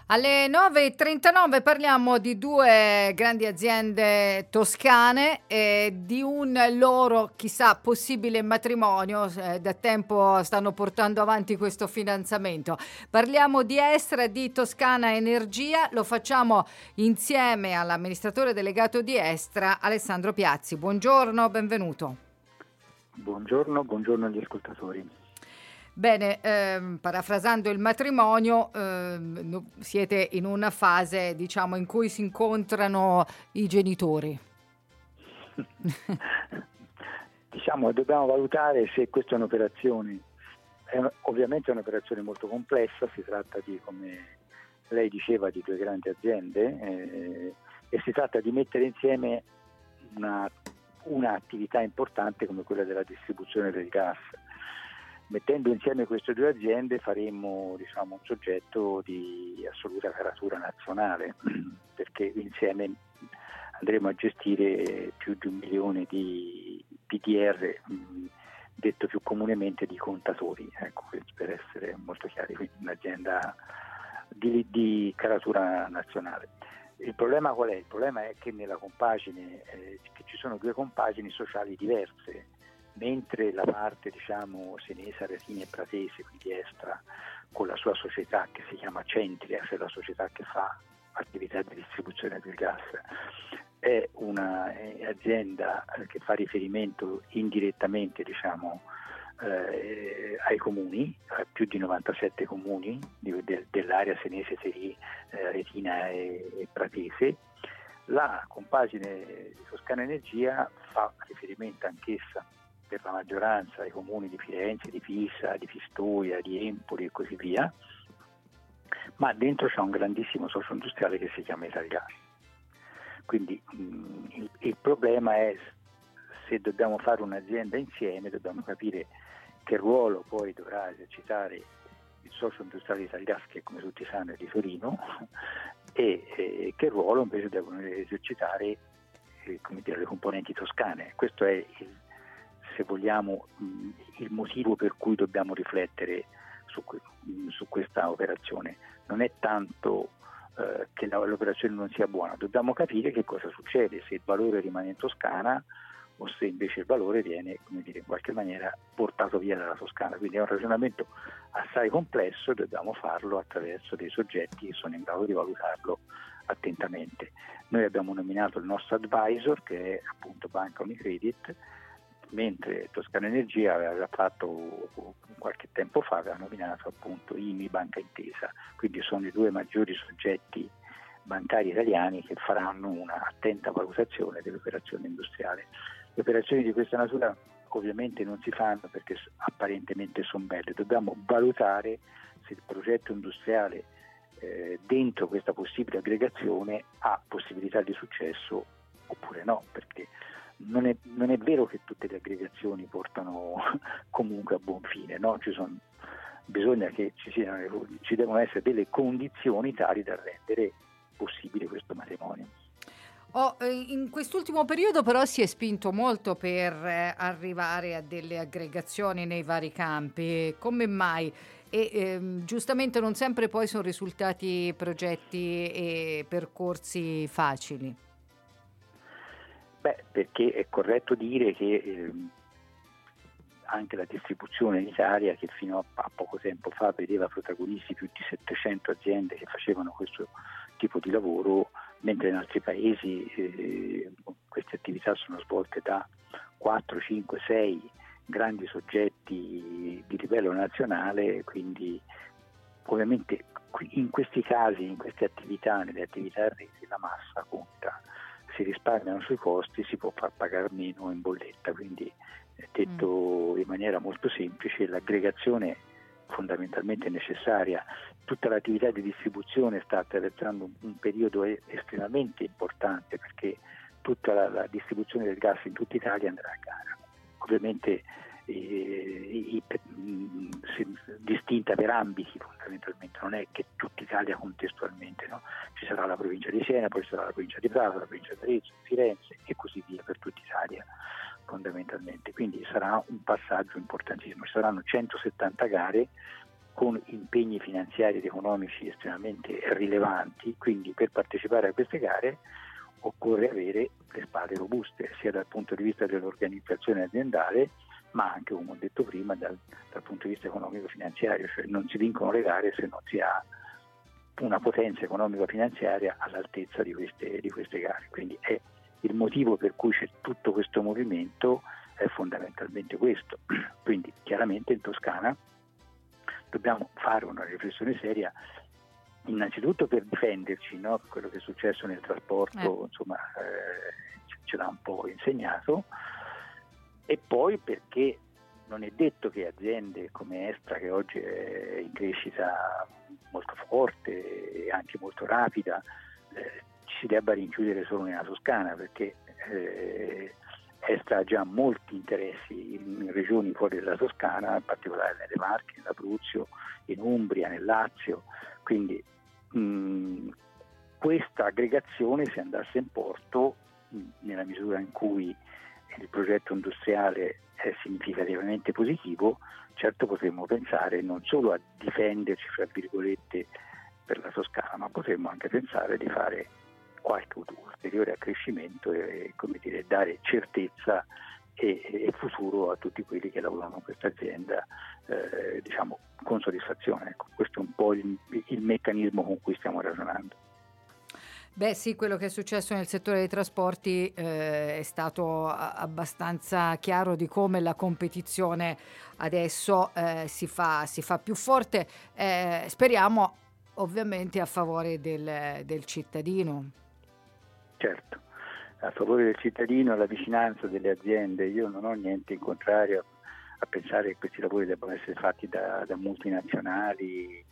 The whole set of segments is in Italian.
Alle 9:39 parliamo di due grandi aziende toscane e di un loro, chissà, possibile matrimonio. Da tempo stanno portando avanti questo fidanzamento. Parliamo di Estra, di Toscana Energia. Lo facciamo insieme all'amministratore delegato di Estra, Alessandro Piazzi. Buongiorno, benvenuto. Buongiorno agli ascoltatori. Bene, parafrasando il matrimonio, siete in una fase, diciamo, in cui si incontrano i genitori. Diciamo, dobbiamo valutare se questa è un'operazione, ovviamente è un'operazione molto complessa, si tratta di, come lei diceva, di due grandi aziende e si tratta di mettere insieme una attività importante come quella della distribuzione del gas. Mettendo insieme queste due aziende faremo, un soggetto di assoluta caratura nazionale, perché insieme andremo a gestire più di 1 milione di PDR, detto più comunemente di contatori, ecco, per essere molto chiari, quindi un'azienda di caratura nazionale. Il problema qual è? Il problema è che nella compagine, che ci sono due compagini sociali diverse. Mentre la parte senese, aretina e pratese, quindi Estra, con la sua società che si chiama Centria, cioè la società che fa attività di distribuzione del gas, è un'azienda che fa riferimento indirettamente ai comuni, a più di 97 comuni dell'area senese, aretina e pratese. La compagine Toscana Energia fa riferimento anch'essa per la maggioranza ai comuni di Firenze, di Pisa, di Pistoia, di Empoli e così via, ma dentro c'è un grandissimo socio industriale che si chiama Italgas. Quindi il problema è, se dobbiamo fare un'azienda insieme, dobbiamo capire che ruolo poi dovrà esercitare il socio industriale Italgas, che come tutti sanno è di Torino, e che ruolo invece devono esercitare le componenti toscane. Questo è se vogliamo, il motivo per cui dobbiamo riflettere su questa operazione. Non è tanto che l'operazione non sia buona, dobbiamo capire che cosa succede, se il valore rimane in Toscana o se invece il valore viene, in qualche maniera portato via dalla Toscana. Quindi è un ragionamento assai complesso e dobbiamo farlo attraverso dei soggetti che sono in grado di valutarlo attentamente. Noi abbiamo nominato il nostro advisor, che è appunto Banca Unicredit, mentre Toscana Energia aveva fatto qualche tempo fa, aveva nominato appunto IMI Banca Intesa, quindi sono i due maggiori soggetti bancari italiani che faranno una attenta valutazione dell'operazione industriale. Le operazioni di questa natura ovviamente non si fanno perché apparentemente sono belle, dobbiamo valutare se il progetto industriale dentro questa possibile aggregazione ha possibilità di successo oppure no, perché non è vero che tutte le aggregazioni portano comunque a buon fine, no? Bisogna che ci devono essere delle condizioni tali da rendere possibile questo matrimonio. In quest'ultimo periodo però si è spinto molto per arrivare a delle aggregazioni nei vari campi. Come mai? E giustamente non sempre poi sono risultati progetti e percorsi facili. Perché è corretto dire che anche la distribuzione in Italia, che fino a poco tempo fa vedeva protagonisti più di 700 aziende che facevano questo tipo di lavoro, mentre in altri paesi queste attività sono svolte da 4, 5, 6 grandi soggetti di livello nazionale, quindi ovviamente in questi casi, in queste attività, nelle attività a rete, la massa conta. Si risparmiano sui costi, si può far pagare meno in bolletta, quindi detto in maniera molto semplice, l'aggregazione fondamentalmente necessaria. Tutta l'attività di distribuzione sta attraversando un periodo estremamente importante, perché tutta la distribuzione del gas in tutta Italia andrà a gara. Ovviamente distinta per ambiti, fondamentalmente non è che tutta Italia contestualmente, no? Ci sarà la provincia di Siena, poi ci sarà la provincia di Prato, la provincia di Arezzo, Firenze e così via per tutta Italia fondamentalmente, quindi sarà un passaggio importantissimo. Ci saranno 170 gare con impegni finanziari ed economici estremamente rilevanti, quindi per partecipare a queste gare occorre avere le spalle robuste, sia dal punto di vista dell'organizzazione aziendale, ma anche, come ho detto prima, dal punto di vista economico-finanziario, cioè non si vincono le gare se non si ha una potenza economico-finanziaria all'altezza di queste gare. Quindi è il motivo per cui c'è tutto questo movimento, è fondamentalmente questo. Quindi chiaramente in Toscana dobbiamo fare una riflessione seria, innanzitutto per difenderci, no? Quello che è successo nel trasporto ce l'ha un po' insegnato, e poi perché non è detto che aziende come Estra, che oggi è in crescita molto forte e anche molto rapida, ci si debba rinchiudere solo nella Toscana, perché Estra ha già molti interessi in regioni fuori dalla Toscana, in particolare nelle Marche, in Abruzzo, in Umbria, nel Lazio. Quindi questa aggregazione, se andasse in porto, nella misura in cui il progetto industriale è significativamente positivo, certo potremmo pensare non solo a difenderci, fra virgolette, per la Toscana, ma potremmo anche pensare di fare qualche ulteriore accrescimento e, come dire, dare certezza e futuro a tutti quelli che lavorano in questa azienda, diciamo con soddisfazione. Ecco, questo è un po' il meccanismo con cui stiamo ragionando. Beh sì, quello che è successo nel settore dei trasporti è stato abbastanza chiaro di come la competizione adesso si fa più forte, speriamo ovviamente a favore del cittadino. Certo, a favore del cittadino, la vicinanza delle aziende. Io non ho niente in contrario a pensare che questi lavori debbano essere fatti da multinazionali,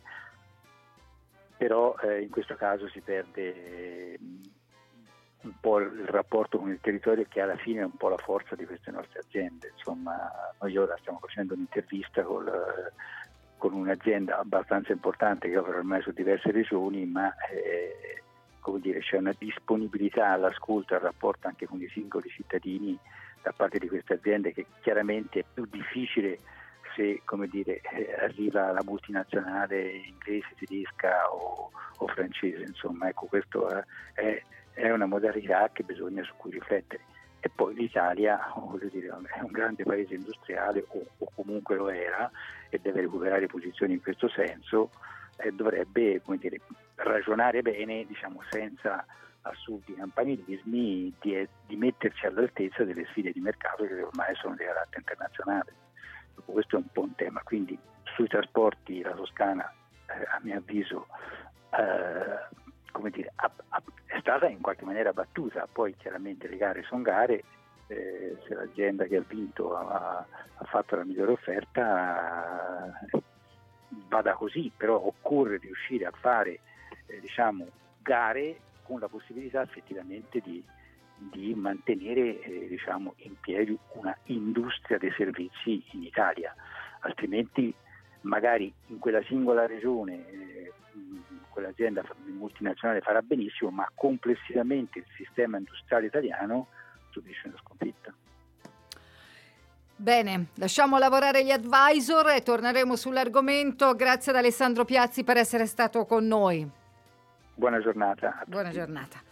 però in questo caso si perde un po' il rapporto con il territorio, che alla fine è un po' la forza di queste nostre aziende. Insomma, noi ora stiamo facendo un'intervista con un'azienda abbastanza importante che opera ormai su diverse regioni, ma come dire, c'è una disponibilità all'ascolto e al rapporto anche con i singoli cittadini da parte di queste aziende, che chiaramente è più difficile se, come dire, arriva la multinazionale inglese, tedesca o francese. Insomma, ecco, questo è una modalità su cui riflettere. E poi l'Italia, voglio dire, è un grande paese industriale, o comunque lo era, e deve recuperare posizioni in questo senso, e dovrebbe, come dire, ragionare bene, diciamo, senza assurdi campanilismi, di metterci all'altezza delle sfide di mercato che ormai sono di carattere internazionale. Questo è un po' un tema. Quindi sui trasporti la Toscana, a mio avviso, come dire, è stata in qualche maniera battuta. Poi chiaramente le gare sono gare, se l'azienda che ha vinto ha fatto la migliore offerta, vada così, però occorre riuscire a fare diciamo gare con la possibilità effettivamente di mantenere diciamo in piedi una industria dei servizi in Italia, altrimenti magari in quella singola regione quell'azienda multinazionale farà benissimo, ma complessivamente il sistema industriale italiano subisce una sconfitta. Bene, lasciamo lavorare gli advisor e torneremo sull'argomento. Grazie ad Alessandro Piazzi per essere stato con noi. Buona giornata. Buona giornata.